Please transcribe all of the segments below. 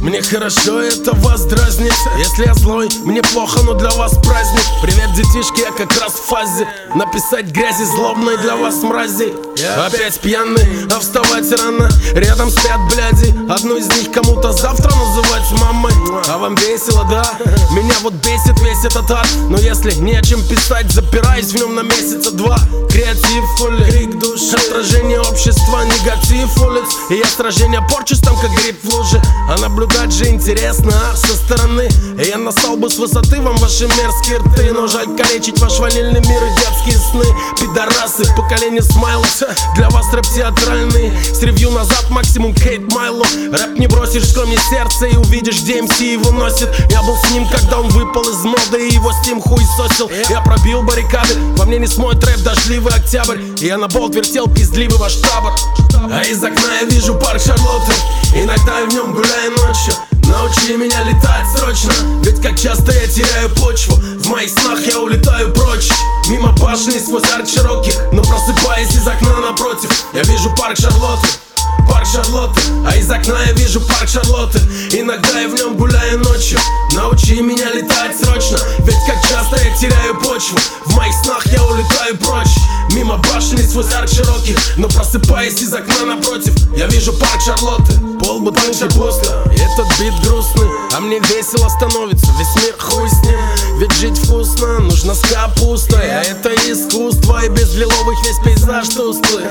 Мне хорошо, это вас дразнит. Если я злой, мне плохо, но для вас праздник. Привет, детишки, я как раз в фазе написать грязи злобной для вас, мрази. Опять пьяный, а вставать рано. Рядом спят бляди. Одну из них кому-то завтра называть мамой. А вам весело, да? Меня вот бесит весь этот ад. Но если не о чем писать, запираюсь в нем на месяца два. Креатив, хули, крик души, отражение общества, негатив улиц. И я сражение порчусь там, как гриб в луже. А наблюдать же интересно, со стороны. И я насал бы с высоты вам ваши мерзкие рты. Но жаль калечить ваш ванильный мир и детские сны. Пидорасы, поколение смайлов. Для вас рэп театральный. С ревью назад максимум хейт майло. Рэп не бросишь, кроме сердца, и увидишь, где МС его носит. Я был с ним, когда он выпал из моды, и его Steam хуй сосил. Я пробил баррикады, во мне не смоет рэп дождливый октябрь. И я на болт вертел пиздливый ваш табор. А из окна я вижу парк Шарлотты. Иногда я в нем гуляю ночью. Научи меня летать срочно, ведь как часто я теряю почву. В моих снах я улетаю прочь, мимо башни сквозь арк широких. Но просыпаясь из окна напротив, я вижу парк Шарлотты. Парк Шарлотты, а из окна я вижу парк Шарлотты. Иногда я в нем гуляю ночью. Научи меня летать срочно, ведь как часто я теряю почву. В моих снах я улетаю прочь, мимо башни сквозь арк широких. Но просыпаясь из окна напротив, я вижу парк Шарлотты. Пол бутылки пусто, этот бит грустный, а мне весело становится, весь мир хуй с ним. Ведь жить вкусно, нужно с капустой. А это искусство, и без лиловых весь пейзаж тусклый.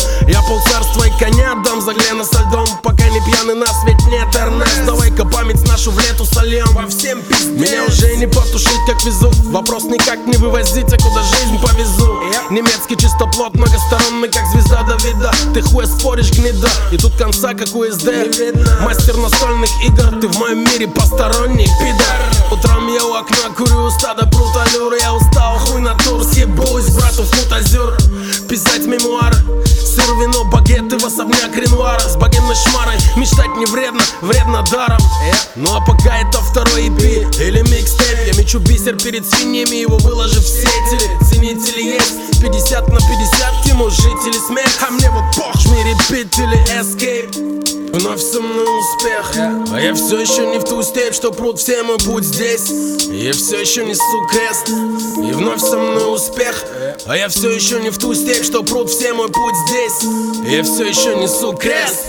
Я полцарства и коня дам за Глена со льдом. Пока не пьяный, нас ведь нет, Эрнест. Давай-ка память нашу в лету сольем. По всем пиздец. Меня уже не потушить, как везу. Вопрос никак не вывозить, а куда жизнь повезу. Немецкий чистоплот, многосторонний, как звезда Давида. Ты хуя споришь, гнида, и тут конца, как УСД. Мастер настольных игр, ты в моем мире посторонний, пидор. Утром я у окна курю, стадо прут аллюр. Я устал, хуй на тур, съебусь, брату в фут азюр. Писать мемуары, сыр, вино, багеты в особняк Ренуара. С богемной шмарой мечтать не вредно, вредно даром. Ну а пока это второй EP или микстейп, я мечу бисер перед свиньями, его выложив в сети. Ценители есть, 50 на 50, ему жители смех. А мне вот пох, жми репит или escape. Вновь со мной успех, а я все еще не в ту степь, что прут все мой путь здесь. Я все еще несу крест, и вновь со мной успех, а я все еще не в ту степь, что прут все мой путь здесь. Я все еще несу крест,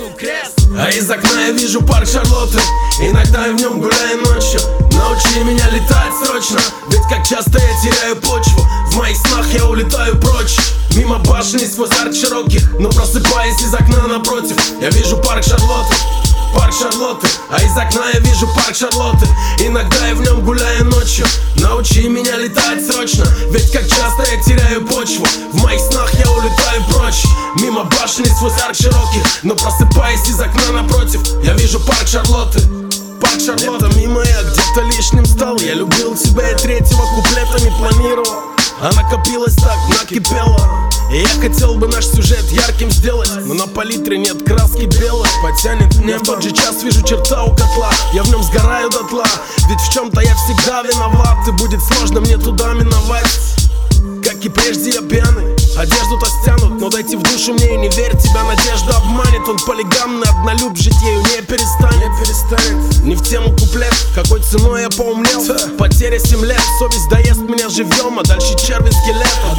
а из окна я вижу парк Шарлотты. Иногда я в нем гуляю ночью. Научи меня летать срочно, ведь как часто я теряю почву. В моих снах я улетаю прочь, мимо башни сквозь арк широких. Но просыпаясь из окна напротив, я вижу парк Шарлотты. Парк Шарлотты, а из окна я вижу парк Шарлотты. Иногда я в нем гуляю ночью. Научи меня летать срочно, ведь как часто я теряю почву. В моих снах я улетаю прочь, мимо башни сквозь арк широких. Но просыпаясь из окна напротив, я вижу парк Шарлотты. Парк Шарлотты. Это мимо я где-то лишним стал. Я любил тебя и третьего куплета не планировал. А накопилось так, накипело. И я хотел бы наш сюжет ярким сделать, но на палитре нет краски белой. Потянет небо, в тот же час вижу черта у котла. Я в нем сгораю дотла, ведь в чем-то я всегда виноват. И будет сложно мне туда миновать. Как и прежде я пьяный, одежду-то стянут, но дойти в душу мне и не верь, тебя надежда обманет. Он полигамный, однолюб, жить ею не перестанет. Не в тему куплет, какой ценой я поумнел. Потеря 7 лет, совесть доест меня живьем, а дальше червь скелет. А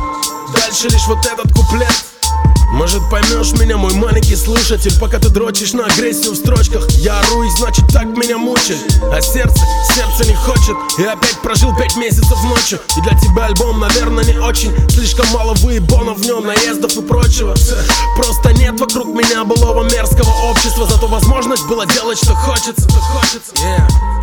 дальше лишь вот этот куплет. Может поймешь меня, мой маленький слушатель, пока ты дрочишь на агрессию в строчках. Я ору, и значит так меня мучает. А сердце не хочет. И опять прожил 5 месяцев ночью. И для тебя альбом, наверное, не очень. Слишком мало выебонов в нем, наездов и прочего. Просто нет вокруг меня былого мерзкого общества. Зато возможность была делать, что хочется.